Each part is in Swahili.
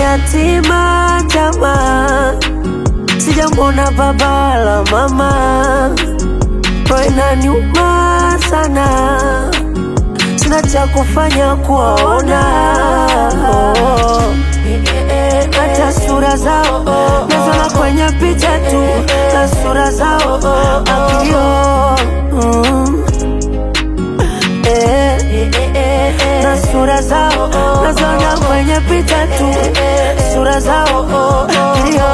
yatima jamaa, sijamwona baba wala mama. Roho inaniuma sana, sina cha kufanya kuwaona. Hata sura zao naziona kwenye picha tu, na sura zao akilio. Na sura zao naziona kwenye picha tu, sura zao akilio.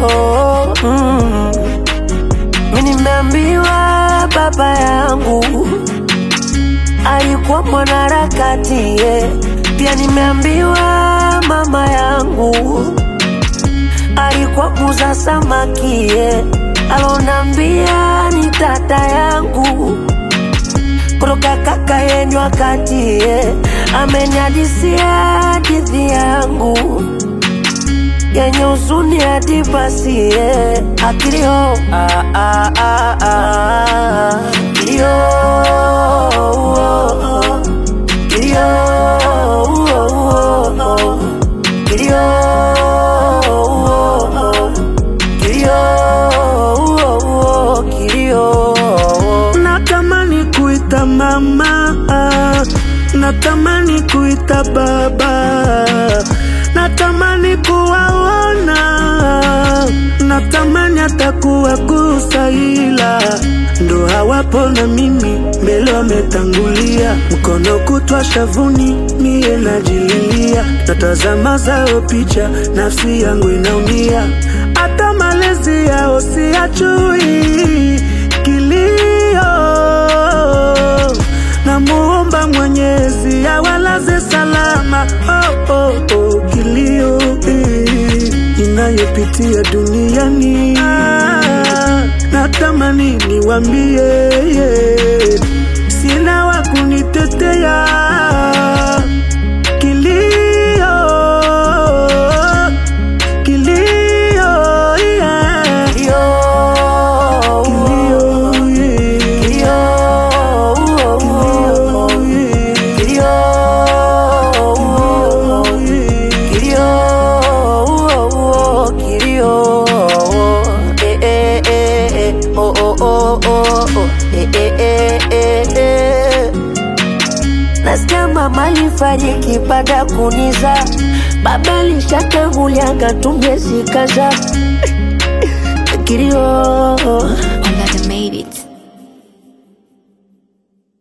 Mimi nimeambiwa baba yangu alikuwa mwanaharakati, pia nimeambiwa mama yangu alikuwa muuza samaki, alonambia ni tata yangu kutoka kaka yenu wakati, ameniadisia hadithi yangu yenye huzuni hadi basi, akilio kilio kilio kilio. Natamani kuita mama, natamani kuita baba, natamani kuwaona, natamani hata kuwagusa, ila ndo hawapo na mimi mbele wametangulia. Mkono kutwa shavuni mie najililia, natazama zao picha nafsi yangu inaumia. Hata malezi yao siyajui, kilio namuomba Mwenyezi awalaze salama. Kilio inayopitia duniani, natamani niwambie, sina wa kunitetea. Kilio kilio yeah. Nasikia mama alifariki baada kuniza, baba alishatangulia katumie sikaza. Kilio